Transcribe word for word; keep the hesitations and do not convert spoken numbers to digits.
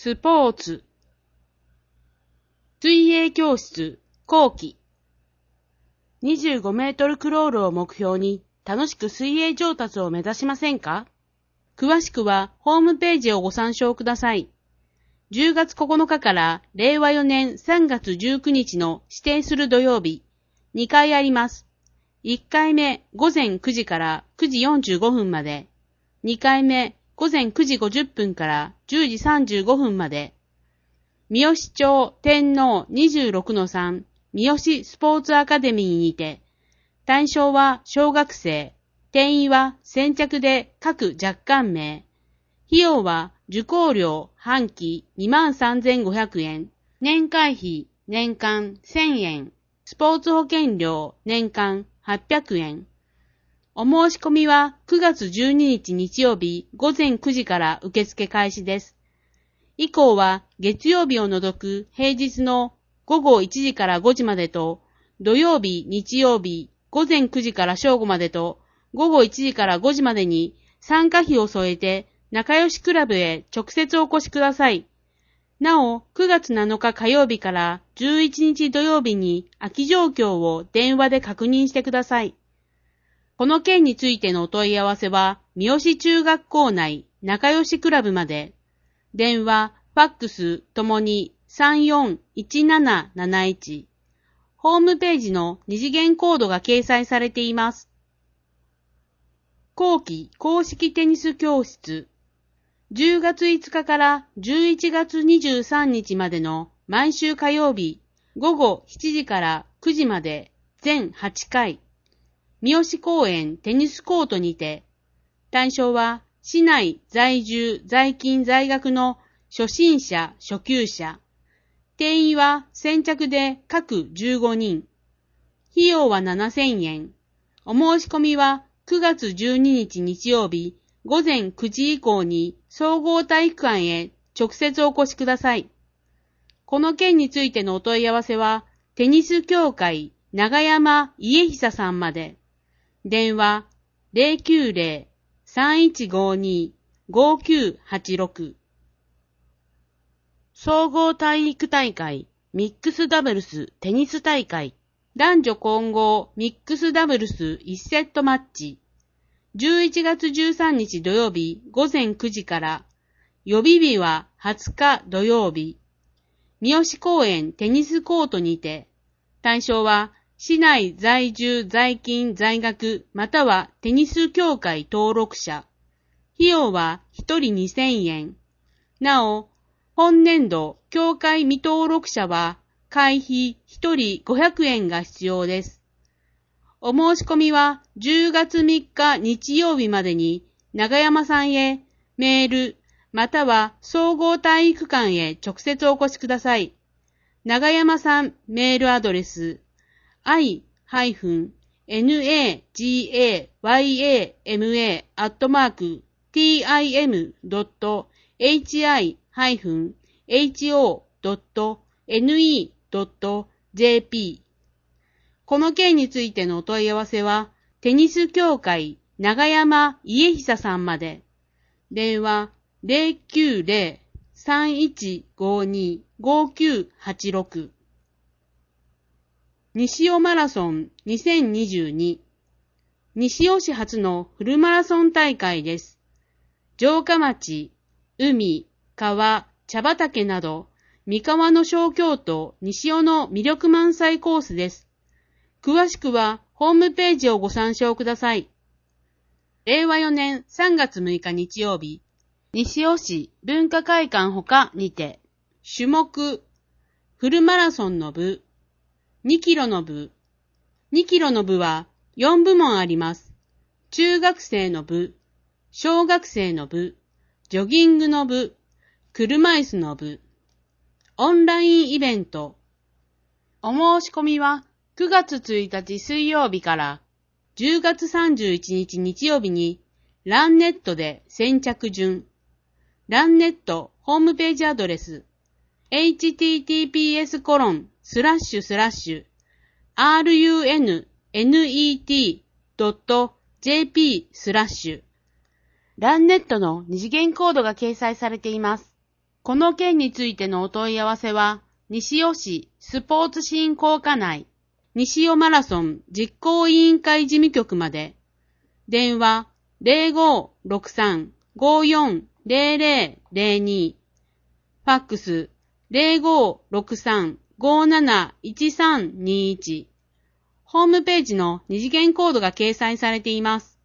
スポーツ、水泳教室、後期。にじゅうごメートルクロールを目標に楽しく水泳上達を目指しませんか？詳しくはホームページをご参照ください。じゅうがつここのかかられいわよねんさんがつじゅうくにちの指定する土曜日、にかいあります。いっかいめごぜんくじからくじよんじゅうごふんまで、にかいめごぜんくじごじゅっぷんからじゅうじさんじゅうごふんまで。三好町天皇 にじゅうろくのさん 三好スポーツアカデミーにて、対象は小学生、定員は先着で各若干名。費用は受講料半期 にまんさんぜんごひゃくえん、年会費年間せんえん、スポーツ保険料年間はっぴゃくえん。お申し込みはくがつじゅうににち日曜日ごぜんくじから受付開始です。以降は月曜日を除く平日のごごいちじからごじまでと、土曜日、日曜日ごぜんくじから正午までと、ごごいちじからごじまでに参加費を添えて仲良しクラブへ直接お越しください。なお、くがつなのか火曜日からじゅういちにち土曜日に空き状況を電話で確認してください。この件についてのお問い合わせは、三好中学校内仲良しクラブまで。電話、ファックスともにさんよんいちなななないち。ホームページの二次元コードが掲載されています。後期公式テニス教室。じゅうがついつかからじゅういちがつにじゅうさんにちまでの毎週火曜日、ごごしちじからくじまで全はちかい。三好公園テニスコートにて、対象は市内在住在勤在学の初心者初級者。定員は先着で各じゅうごにん。費用はななせんえん。お申し込みはくがつじゅうににち日曜日ごぜんくじ以降に総合体育館へ直接お越しください。この件についてのお問い合わせは、テニス協会長山家久さんまで。電話 ゼロきゅうゼロ さんいちごに ごきゅうはちろく。総合体育大会ミックスダブルステニス大会男女混合ミックスダブルスいちセットマッチじゅういちがつじゅうさんにち土曜日ごぜんくじから予備日ははつか土曜日三好公園テニスコートにて対象は市内在住在勤在学またはテニス協会登録者費用はひとりにせんえんなお本年度、協会未登録者は、会費ひとりごひゃくえんが必要です。お申し込みは、じゅうがつみっか日曜日までに、長山さんへ、メール、または総合体育館へ直接お越しください。長山さんメールアドレス、アイ エヌエージーエーワイエーエムエー アットマーク ティーアイエム ドット エイチアイ ハイフン エイチオー ドット エヌイー ドット ジェーピー。この件についてのお問い合わせは、テニス協会長山家久さんまで。電話 ゼロきゅうゼロ さんいちごに ごきゅうはちろく。西尾マラソンにせんにじゅうに。西尾市初のフルマラソン大会です。城下町、海、川、茶畑など、三河の小京都西尾の魅力満載コースです。詳しくはホームページをご参照ください。れいわよねんさんがつむいか日曜日、西尾市文化会館ほかにて、種目、フルマラソンの部、にキロの部、にキロの部はよんぶもんあります。中学生の部、小学生の部、ジョギングの部、車椅子の部、オンラインイベント。お申し込みはくがつついたち水曜日からじゅうがつさんじゅういちにち日曜日にランネットで先着順。ランネットホームページアドレス エイチティーティーピーエスコロンスラッシュスラッシュアールユーエヌネットドットジェーピースラッシュランネットの二次元コードが掲載されています。 この件についてのお問い合わせは、西尾市スポーツ振興課内、西尾マラソン実行委員会事務局まで、電話 ゼロごーろくさん ごーよん ゼロゼロゼロに、ファックス ゼロごーろくさん ごーなないちさんにいち、ホームページの二次元コードが掲載されています。